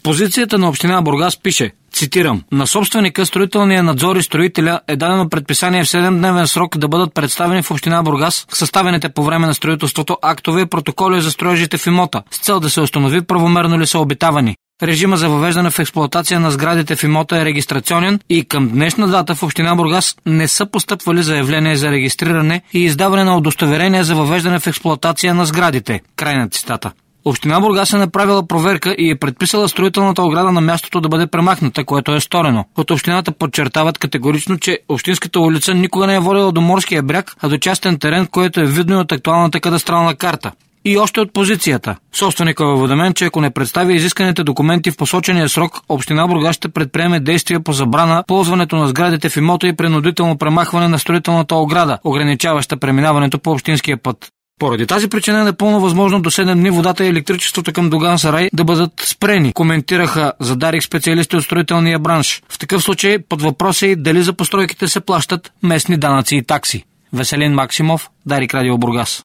позицията на община Бургас пише, цитирам: на собственика, строителния надзор и строителя е дадено предписание в 7-дневен срок да бъдат представени в община Бургас съставените по време на строителството актове и протоколи за строежите в имота, с цел да се установи правомерно ли са обитавани. Режима за въвеждане в експлоатация на сградите в имота е регистрационен и към днешна дата в община Бургас не са постъпвали заявления за регистриране и издаване на удостоверения за въвеждане в експлоатация на сградите. Край на цитата. Община Бургас е направила проверка и е предписала строителната ограда на мястото да бъде премахната, което е сторено. От общината подчертават категорично, че общинската улица никога не е водила до морския бряг, а до частен терен, което е видно и от актуалната кадастрална карта. И още от позицията. Собственикът е уведомен, че ако не представи изисканите документи в посочения срок, община Бургас ще предприеме действия по забрана ползването на сградите в имота и принудително премахване на строителната ограда, ограничаваща преминаването по общинския път. Поради тази причина е напълно възможно до 7 дни водата и електричеството към Доган Сарай да бъдат спрени, коментираха за Дарик специалисти от строителния бранш. В такъв случай под въпрос е дали за постройките се плащат местни данъци и такси. Веселин Максимов, Дарик Радио Бургас.